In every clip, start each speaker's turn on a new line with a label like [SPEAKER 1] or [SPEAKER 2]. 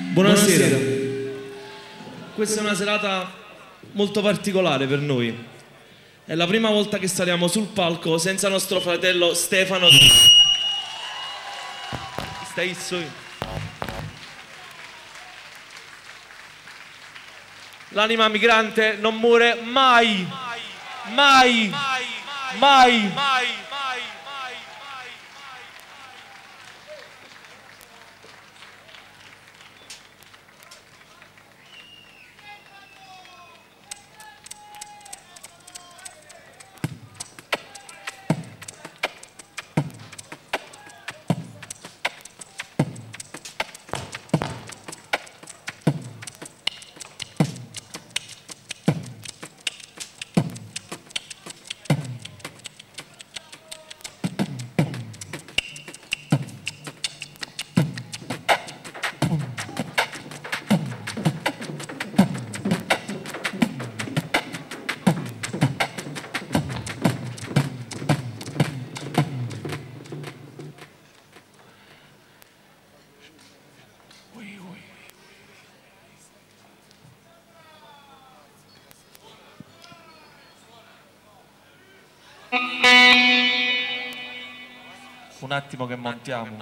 [SPEAKER 1] Buonasera. Questa è una serata molto particolare per noi. È la prima volta che saliamo sul palco senza nostro fratello Stefano. Stai su. L'anima migrante non muore mai. Mai. Mai. Un attimo che montiamo.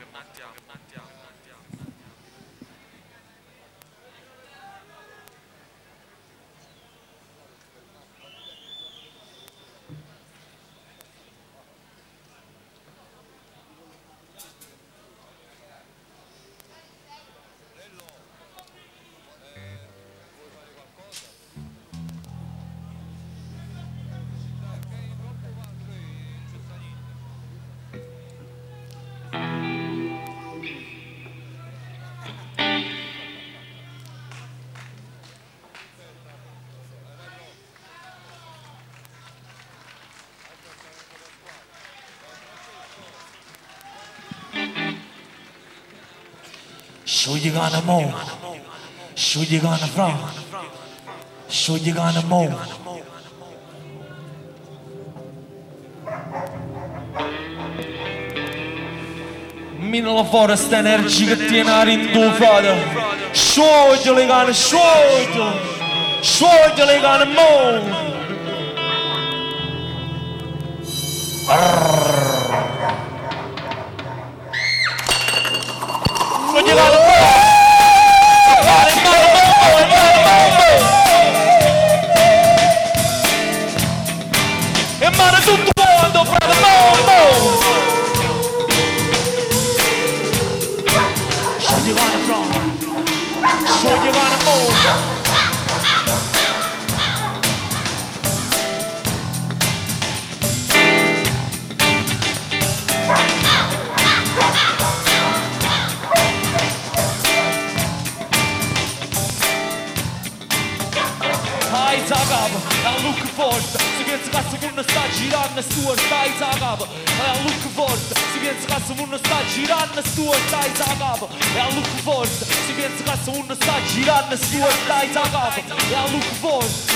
[SPEAKER 2] So you gonna move, so you gonna run, so you gonna move.
[SPEAKER 1] Mino la foresta energy che tiene a rindufata. Scioglio le cane, scioglio le cane, mo. E mare tutto mondo, frate, mo.
[SPEAKER 2] So you gonna run, so you gonna move.
[SPEAKER 1] Look forte, si pensa che uno sta girando su stai a capo. Look forte, si pensa che uno sta girando su stai a capo. Look forte, si pensa che uno sta girando su stai a capo. Look forte.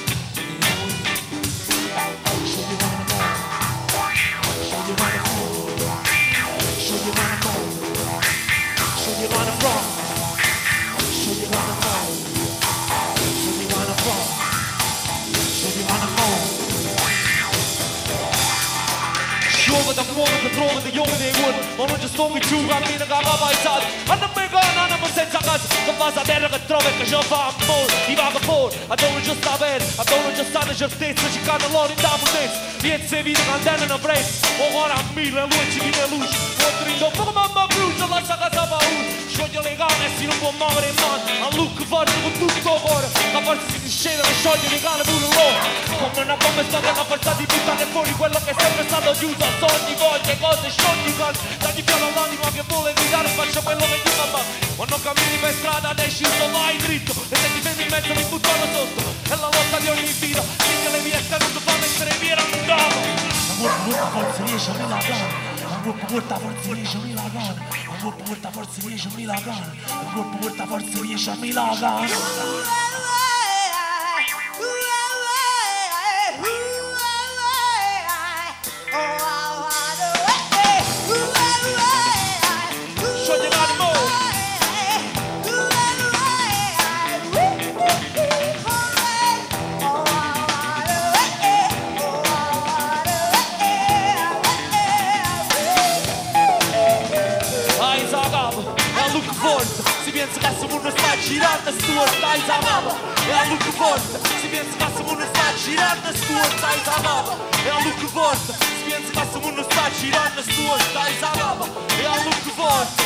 [SPEAKER 1] Da fuoco che trovo di io dei wood. Ma non ci sto mi giù, cammino che va paesato. Hanno me ganano senza casa. Che va a terra che trovo e che ci fa un po'. I vaga fuori, a dove già sta bene. A dove già sta la certezza. Ci cade loro in da potenza. Piense vita che antenna prezzo. Ora a mille luci di me luce. Oltre in dopo mamma brucia, lascia casa paura. Scioglie le gambe e si non può muovere in mano. A look forte con tutto il cuore. La forza si scende e scioglie le gambe pure loro. Come una bomba è stata la forza di buttare fuori quello che è sempre stato chiuso. Ogni volta cose sciogli con dagli piano all'anima che vuole gridare faccia quello che dica ma quando cammini per strada esci vai dritto e se ti vedi in mezzo mi buttano sotto è la lotta di ogni vita finché le vie non ti fa mettere via lontano
[SPEAKER 2] La forza riesce a milagare, la forza riesce a milagare, la forza riesce a milagare, la forza riesce a milagare.
[SPEAKER 1] pensa che se uno sta girando sto stai amava e a look forte si pensa che se uno sta girando sto stai amava e a look forte si pensa che se uno sta girando sto stai amava e a look forte